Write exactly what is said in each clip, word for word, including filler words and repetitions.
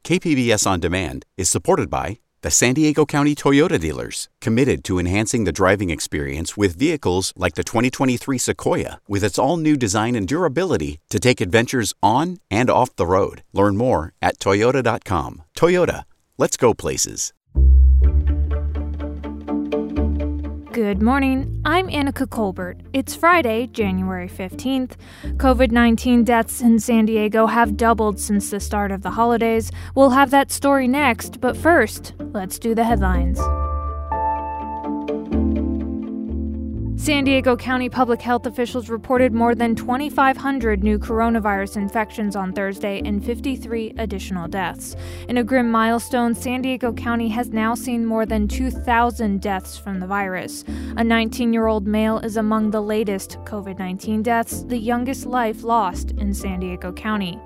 K P B S On Demand is supported by the San Diego County Toyota dealers, committed to enhancing the driving experience with vehicles like the twenty twenty-three Sequoia, with its all-new design and durability to take adventures on and off the road. Learn more at toyota dot com. Toyota, let's go places. Good morning, I'm Annika Colbert. It's Friday, January fifteenth. covid nineteen deaths in San Diego have doubled since the start of the holidays. We'll have that story next, but first, let's do the headlines. San Diego County public health officials reported more than twenty-five hundred new coronavirus infections on Thursday and fifty-three additional deaths. In a grim milestone, San Diego County has now seen more than two thousand deaths from the virus. A nineteen-year-old male is among the latest covid nineteen deaths, the youngest life lost in San Diego County.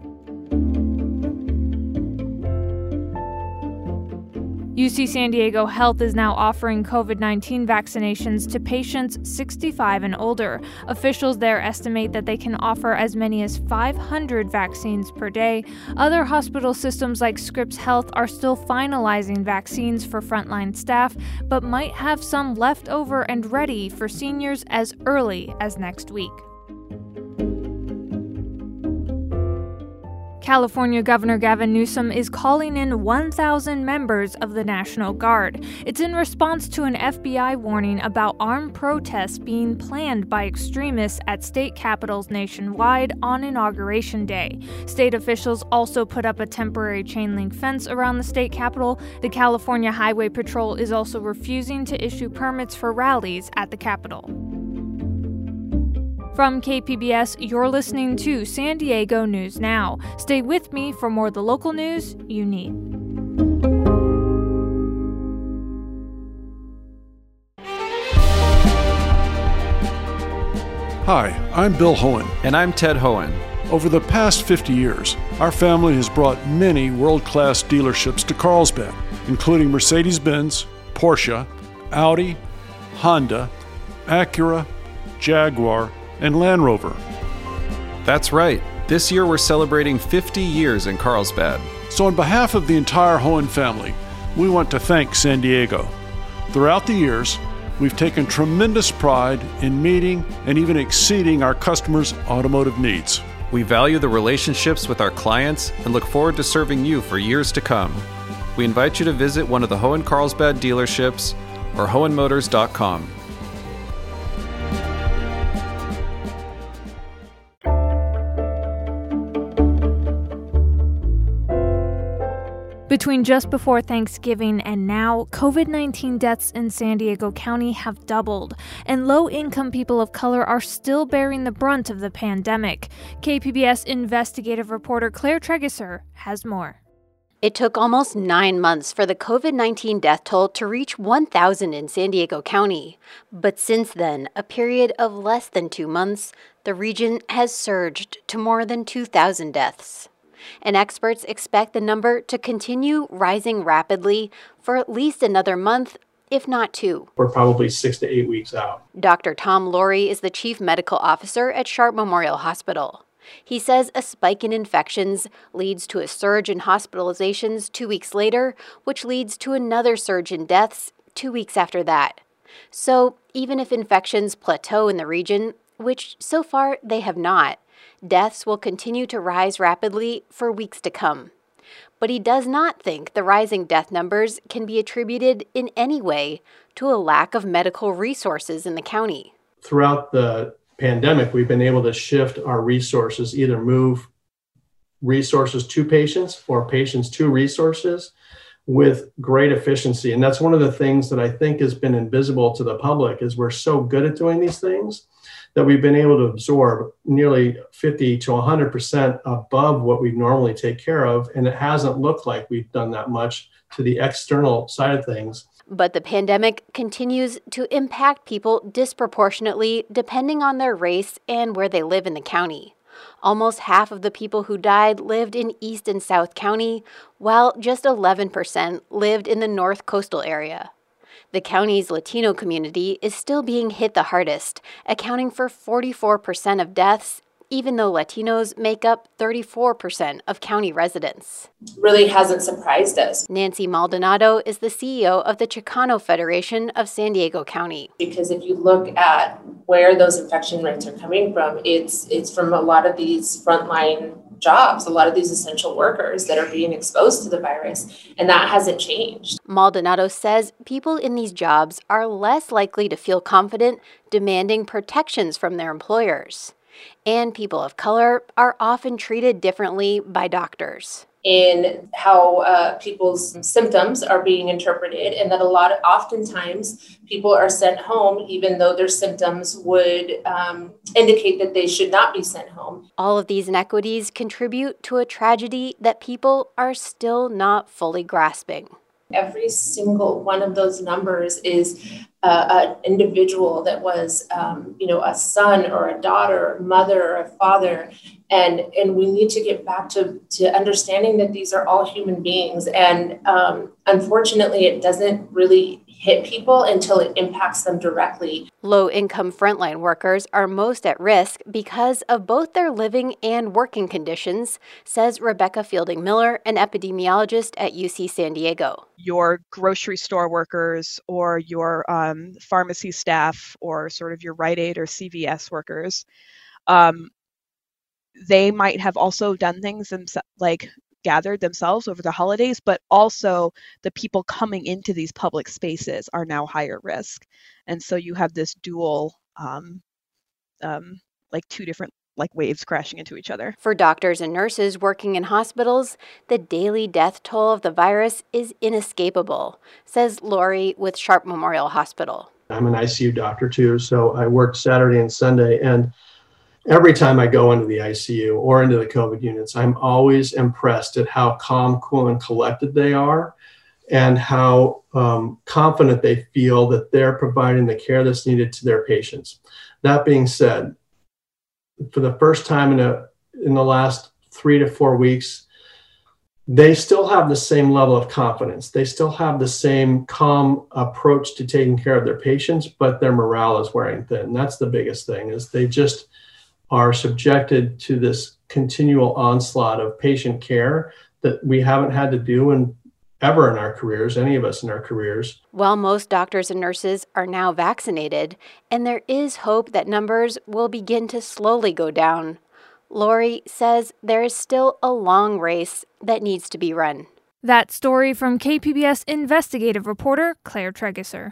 U C San Diego Health is now offering covid nineteen vaccinations to patients sixty-five and older. Officials there estimate that they can offer as many as five hundred vaccines per day. Other hospital systems like Scripps Health are still finalizing vaccines for frontline staff, but might have some left over and ready for seniors as early as next week. California Governor Gavin Newsom is calling in one thousand members of the National Guard. It's in response to an F B I warning about armed protests being planned by extremists at state capitals nationwide on Inauguration Day. State officials also put up a temporary chain-link fence around the state capitol. The California Highway Patrol is also refusing to issue permits for rallies at the Capitol. From K P B S, you're listening to San Diego News Now. Stay with me for more of the local news you need. Hi, I'm Bill Hohen. And I'm Ted Hohen. Over the past fifty years, our family has brought many world-class dealerships to Carlsbad, including Mercedes-Benz, Porsche, Audi, Honda, Acura, Jaguar, and Land Rover. That's right. This year we're celebrating fifty years in Carlsbad. So on behalf of the entire Hohen family, we want to thank San Diego. Throughout the years, we've taken tremendous pride in meeting and even exceeding our customers' automotive needs. We value the relationships with our clients and look forward to serving you for years to come. We invite you to visit one of the Hohen Carlsbad dealerships or hohen motors dot com. Between just before Thanksgiving and now, covid nineteen deaths in San Diego County have doubled, and low-income people of color are still bearing the brunt of the pandemic. K P B S investigative reporter Claire Trageser has more. It took almost nine months for the covid nineteen death toll to reach one thousand in San Diego County. But since then, a period of less than two months, the region has surged to more than two thousand deaths. And experts expect the number to continue rising rapidly for at least another month, if not two. We're probably six to eight weeks out. Doctor Tom Laurie is the chief medical officer at Sharp Memorial Hospital. He says a spike in infections leads to a surge in hospitalizations two weeks later, which leads to another surge in deaths two weeks after that. So even if infections plateau in the region, which so far they have not, deaths will continue to rise rapidly for weeks to come. But he does not think the rising death numbers can be attributed in any way to a lack of medical resources in the county. Throughout the pandemic, we've been able to shift our resources, either move resources to patients or patients to resources with great efficiency. And that's one of the things that I think has been invisible to the public, is we're so good at doing these things that we've been able to absorb nearly fifty to one hundred percent above what we normally take care of. And it hasn't looked like we've done that much to the external side of things. But the pandemic continues to impact people disproportionately depending on their race and where they live in the county. Almost half of the people who died lived in East and South County, while just eleven percent lived in the North Coastal area. The county's Latino community is still being hit the hardest, accounting for forty-four percent of deaths even though Latinos make up thirty-four percent of county residents. Really hasn't surprised us. Nancy Maldonado is the C E O of the Chicano Federation of San Diego County. Because if you look at where those infection rates are coming from, it's it's from a lot of these frontline jobs, a lot of these essential workers that are being exposed to the virus, and that hasn't changed. Maldonado says people in these jobs are less likely to feel confident demanding protections from their employers. And people of color are often treated differently by doctors. In how uh, people's symptoms are being interpreted, and that a lot of oftentimes people are sent home even though their symptoms would um, indicate that they should not be sent home. All of these inequities contribute to a tragedy that people are still not fully grasping. Every single one of those numbers is uh, an individual that was, um, you know, a son or a daughter, or mother or a father. And, and we need to get back to, to understanding that these are all human beings. And um, unfortunately, it doesn't really hit people until it impacts them directly. Low-income frontline workers are most at risk because of both their living and working conditions, says Rebecca Fielding Miller, an epidemiologist at U C San Diego. Your grocery store workers or your um, pharmacy staff or sort of your Rite Aid or C V S workers, um, they might have also done things themselves, like gathered themselves over the holidays, but also the people coming into these public spaces are now higher risk. And so you have this dual, um, um, like two different like waves crashing into each other. For doctors and nurses working in hospitals, the daily death toll of the virus is inescapable, says Lori with Sharp Memorial Hospital. I'm an I C U doctor too, so I worked Saturday and Sunday, and every time I go into the I C U or into the COVID units, I'm always impressed at how calm, cool, and collected they are, and how um, confident they feel that they're providing the care that's needed to their patients. That being said, for the first time in a in the last three to four weeks, they still have the same level of confidence. They still have the same calm approach to taking care of their patients, but their morale is wearing thin. That's the biggest thing, is they just are subjected to this continual onslaught of patient care that we haven't had to do in ever in our careers, any of us in our careers. While most doctors and nurses are now vaccinated, and there is hope that numbers will begin to slowly go down, Lori says there is still a long race that needs to be run. That story from K P B S investigative reporter Claire Tregeser.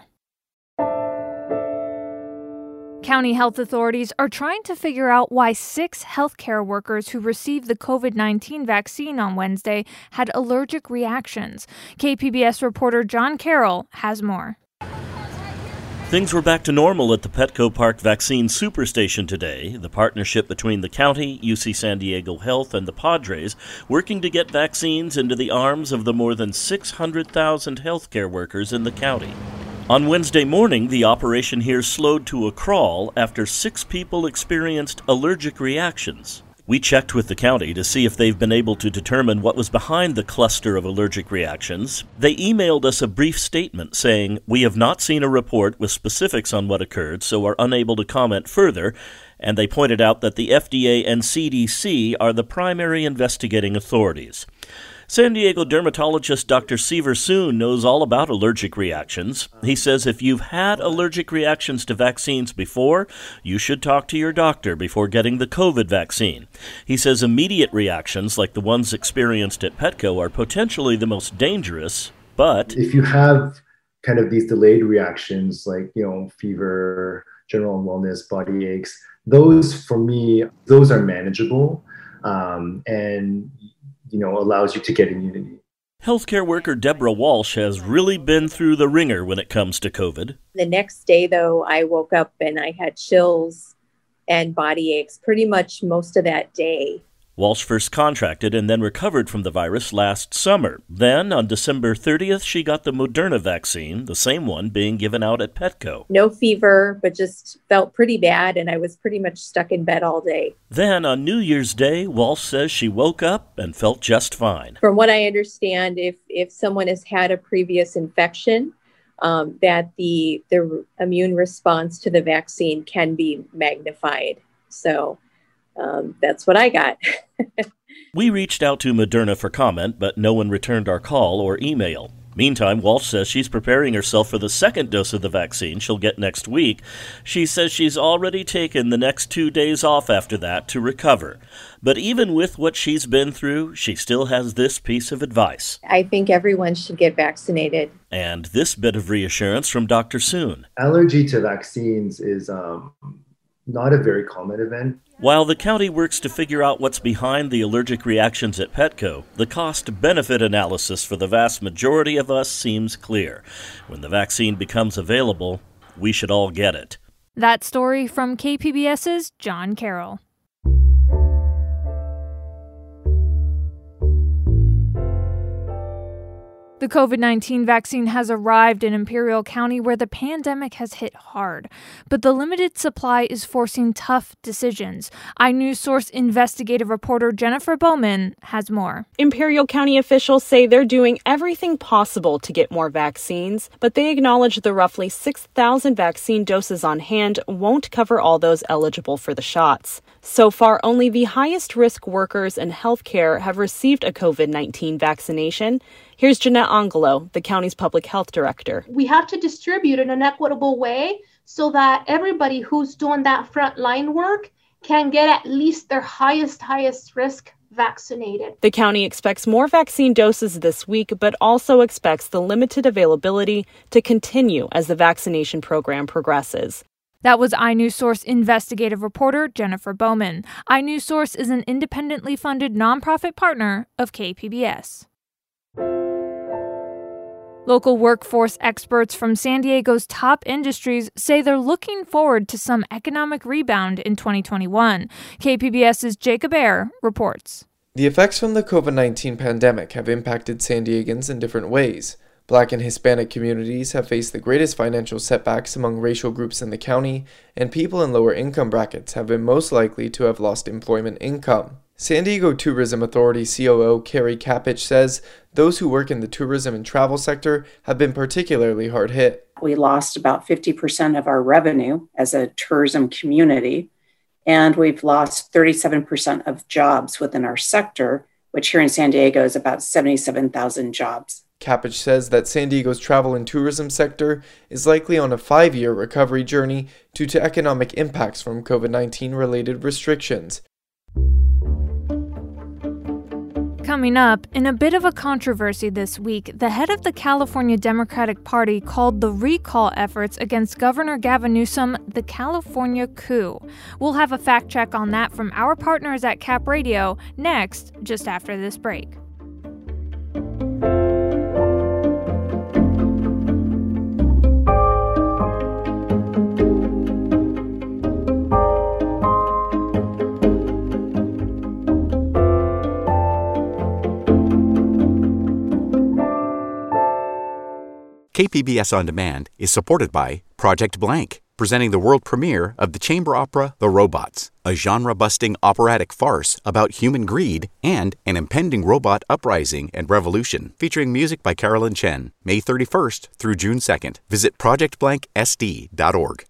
County health authorities are trying to figure out why six healthcare workers who received the COVID nineteen vaccine on Wednesday had allergic reactions. K P B S reporter John Carroll has more. Things were back to normal at the Petco Park Vaccine Superstation today, the partnership between the county, U C San Diego Health, and the Padres working to get vaccines into the arms of the more than six hundred thousand healthcare workers in the county. On Wednesday morning, the operation here slowed to a crawl after six people experienced allergic reactions. We checked with the county to see if they've been able to determine what was behind the cluster of allergic reactions. They emailed us a brief statement saying, "We have not seen a report with specifics on what occurred, so are unable to comment further," and they pointed out that the F D A and C D C are the primary investigating authorities. San Diego dermatologist Doctor Seaver Soon knows all about allergic reactions. He says if you've had allergic reactions to vaccines before, you should talk to your doctor before getting the COVID vaccine. He says immediate reactions like the ones experienced at Petco are potentially the most dangerous, but if you have kind of these delayed reactions like, you know, fever, general wellness, body aches, those for me, those are manageable. Um, and you know, allows you to get immunity. Healthcare worker Deborah Walsh has really been through the ringer when it comes to COVID. The next day, though, I woke up and I had chills and body aches pretty much most of that day. Walsh first contracted and then recovered from the virus last summer. Then, on December thirtieth, she got the Moderna vaccine, the same one being given out at Petco. No fever, but just felt pretty bad, and I was pretty much stuck in bed all day. Then, on New Year's Day, Walsh says she woke up and felt just fine. From what I understand, if, if someone has had a previous infection, um, that the, the immune response to the vaccine can be magnified. So um, that's what I got. We reached out to Moderna for comment, but no one returned our call or email. Meantime, Walsh says she's preparing herself for the second dose of the vaccine she'll get next week. She says she's already taken the next two days off after that to recover. But even with what she's been through, she still has this piece of advice. I think everyone should get vaccinated. And this bit of reassurance from Doctor Soon. Allergy to vaccines is um, not a very common event. While the county works to figure out what's behind the allergic reactions at Petco, the cost-benefit analysis for the vast majority of us seems clear. When the vaccine becomes available, we should all get it. That story from KPBS's John Carroll. The COVID nineteen vaccine has arrived in Imperial County, where the pandemic has hit hard. But the limited supply is forcing tough decisions. iNewsSource investigative reporter Jennifer Bowman has more. Imperial County officials say they're doing everything possible to get more vaccines, but they acknowledge the roughly six thousand vaccine doses on hand won't cover all those eligible for the shots. So far, only the highest risk workers in healthcare have received a COVID nineteen vaccination. Here's Jeanette Angelo, the county's public health director. We have to distribute in an equitable way so that everybody who's doing that frontline work can get at least their highest, highest risk vaccinated. The county expects more vaccine doses this week, but also expects the limited availability to continue as the vaccination program progresses. That was iNewsSource investigative reporter Jennifer Bowman. iNewsSource is an independently funded nonprofit partner of K P B S. Local workforce experts from San Diego's top industries say they're looking forward to some economic rebound in twenty twenty-one. KPBS's Jacob Ayer reports. The effects from the COVID nineteen pandemic have impacted San Diegans in different ways. Black and Hispanic communities have faced the greatest financial setbacks among racial groups in the county, and people in lower income brackets have been most likely to have lost employment income. San Diego Tourism Authority C O O Carrie Capich says those who work in the tourism and travel sector have been particularly hard hit. We lost about fifty percent of our revenue as a tourism community, and we've lost thirty-seven percent of jobs within our sector, which here in San Diego is about seventy-seven thousand jobs. Capich says that San Diego's travel and tourism sector is likely on a five-year recovery journey due to economic impacts from COVID nineteen related restrictions. Coming up, in a bit of a controversy this week, the head of the California Democratic Party called the recall efforts against Governor Gavin Newsom the California coup. We'll have a fact check on that from our partners at Cap Radio next, just after this break. K P B S On Demand is supported by Project Blank, presenting the world premiere of the chamber opera The Robots, a genre-busting operatic farce about human greed and an impending robot uprising and revolution, featuring music by Carolyn Chen, May thirty-first through June second. Visit project blank s d dot org.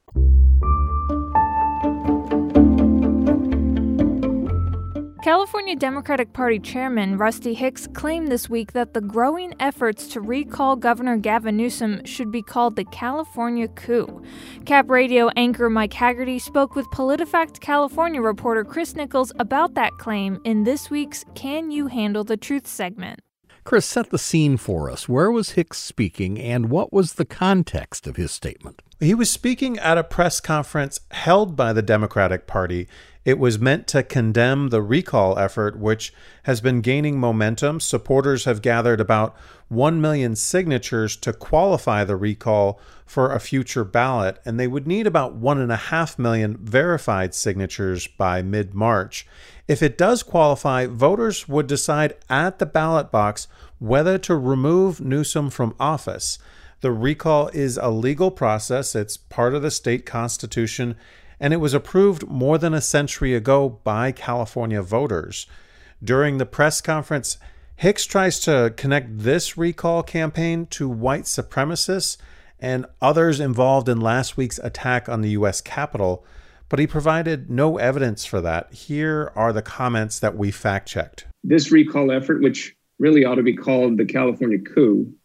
California Democratic Party Chairman Rusty Hicks claimed this week that the growing efforts to recall Governor Gavin Newsom should be called the California coup. Cap Radio anchor Mike Haggerty spoke with PolitiFact California reporter Chris Nichols about that claim in this week's Can You Handle the Truth segment. Chris, set the scene for us. Where was Hicks speaking, and what was the context of his statement? He was speaking at a press conference held by the Democratic Party. It was meant to condemn the recall effort, which has been gaining momentum. Supporters have gathered about one million signatures to qualify the recall for a future ballot, and they would need about one point five million verified signatures by mid-March. If it does qualify, voters would decide at the ballot box whether to remove Newsom from office. The recall is a legal process. It's part of the state constitution, and it was approved more than a century ago by California voters. During the press conference, Hicks tries to connect this recall campaign to white supremacists and others involved in last week's attack on the U S Capitol. but he provided no evidence for that. Here are the comments that we fact-checked. This recall effort, which really ought to be called the California coup,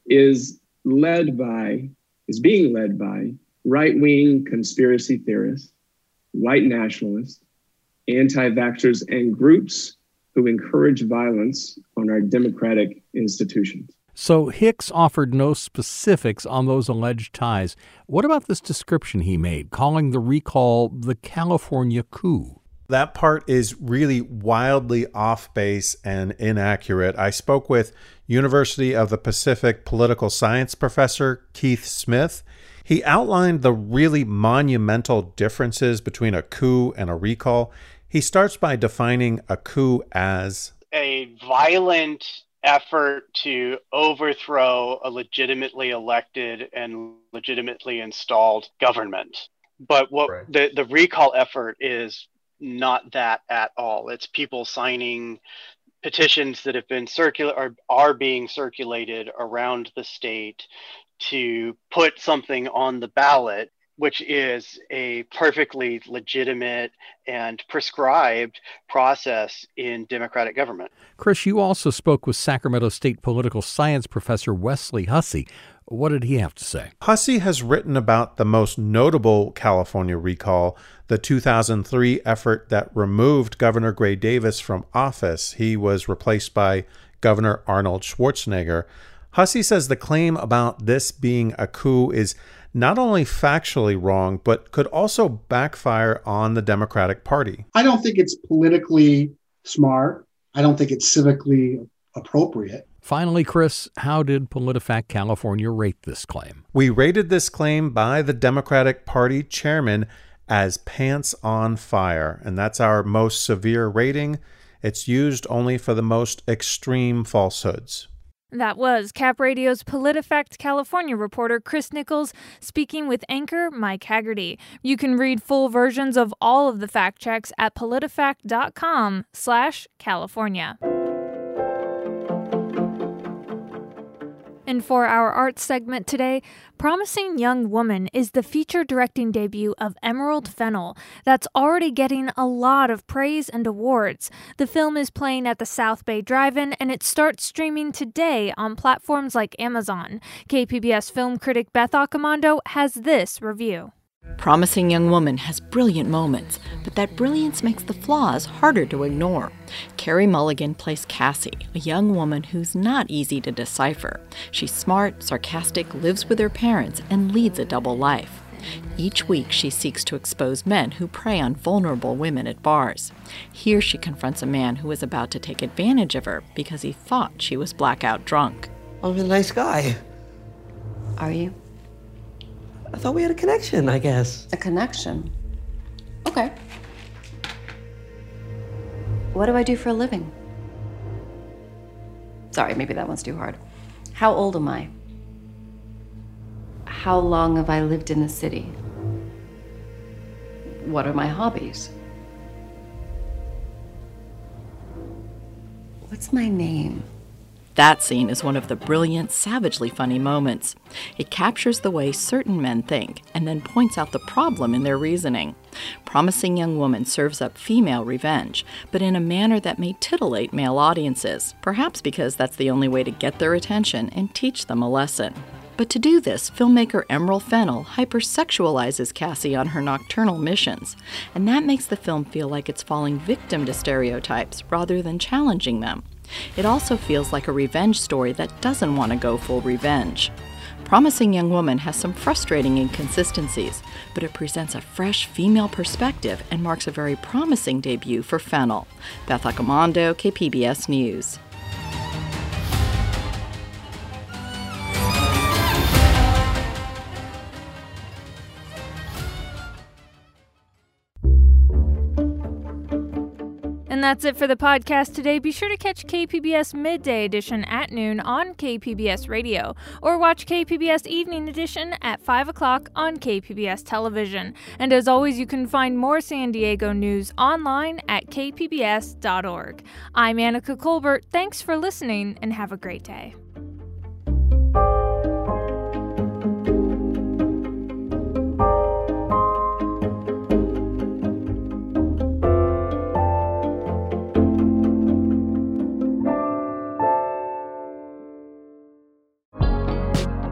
is led by, is being led by right-wing conspiracy theorists, white nationalists, anti-vaxxers, and groups who encourage violence on our democratic institutions. So Hicks offered no specifics on those alleged ties. What about this description he made, calling the recall the California coup? That part is really wildly off base and inaccurate. I spoke with University of the Pacific political science professor Keith Smith. He outlined the really monumental differences between a coup and a recall. He starts by defining a coup as a violent effort to overthrow a legitimately elected and legitimately installed government. But what right. the, the recall effort is not that at all. It's people signing petitions that have been circulated or are being circulated around the state to put something on the ballot, which is a perfectly legitimate and prescribed process in democratic government. Chris, you also spoke with Sacramento State political science professor Wesley Hussey. What did he have to say? Hussey has written about the most notable California recall, the two thousand three effort that removed Governor Gray Davis from office. He was replaced by Governor Arnold Schwarzenegger. Hussey says the claim about this being a coup is not only factually wrong, but could also backfire on the Democratic Party. I don't think it's politically smart. I don't think it's civically appropriate. Finally, Chris, how did PolitiFact California rate this claim? We rated this claim by the Democratic Party chairman as pants on fire, and that's our most severe rating. It's used only for the most extreme falsehoods. That was Cap Radio's PolitiFact California reporter Chris Nichols speaking with anchor Mike Haggerty. You can read full versions of all of the fact checks at politifact.com slash California. And for our arts segment today, Promising Young Woman is the feature directing debut of Emerald Fennell that's already getting a lot of praise and awards. The film is playing at the South Bay Drive-In, and it starts streaming today on platforms like Amazon. K P B S film critic Beth Accomando has this review. Promising Young Woman has brilliant moments, but that brilliance makes the flaws harder to ignore. Carey Mulligan plays Cassie, a young woman who's not easy to decipher. She's smart, sarcastic, lives with her parents, and leads a double life. Each week, she seeks to expose men who prey on vulnerable women at bars. Here, she confronts a man who is about to take advantage of her because he thought she was blackout drunk. I'm a nice guy. Are you? I thought we had a connection, I guess. A connection? Okay. What do I do for a living? Sorry, maybe that one's too hard. How old am I? How long have I lived in the city? What are my hobbies? What's my name? That scene is one of the brilliant, savagely funny moments. It captures the way certain men think and then points out the problem in their reasoning. Promising Young Woman serves up female revenge, but in a manner that may titillate male audiences, perhaps because that's the only way to get their attention and teach them a lesson. But to do this, filmmaker Emerald Fennell hypersexualizes Cassie on her nocturnal missions, and that makes the film feel like it's falling victim to stereotypes rather than challenging them. It also feels like a revenge story that doesn't want to go full revenge. Promising Young Woman has some frustrating inconsistencies, but it presents a fresh female perspective and marks a very promising debut for Fennell. Beth Accomando, K P B S News. And that's it for the podcast today. Be sure to catch K P B S Midday Edition at noon on K P B S Radio, or watch K P B S Evening Edition at five o'clock on K P B S Television. And as always, you can find more San Diego news online at k p b s dot org. I'm Annika Colbert. Thanks for listening, and have a great day.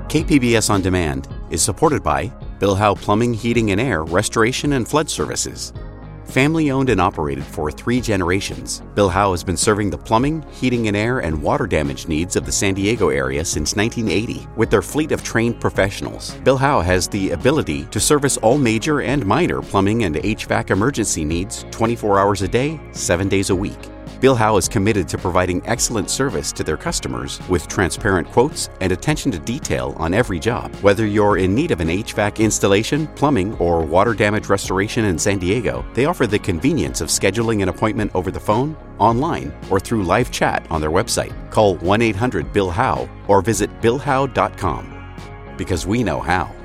K P B S On Demand is supported by Bill Howe Plumbing, Heating and Air, Restoration and Flood Services. Family owned and operated for three generations, Bill Howe has been serving the plumbing, heating and air, and water damage needs of the San Diego area since nineteen eighty. With their fleet of trained professionals, Bill Howe has the ability to service all major and minor plumbing and H V A C emergency needs twenty-four hours a day, seven days a week. Bill Howe is committed to providing excellent service to their customers with transparent quotes and attention to detail on every job. Whether you're in need of an H V A C installation, plumbing, or water damage restoration in San Diego, they offer the convenience of scheduling an appointment over the phone, online, or through live chat on their website. Call one eight hundred Bill Howe or visit bill howe dot com because we know how.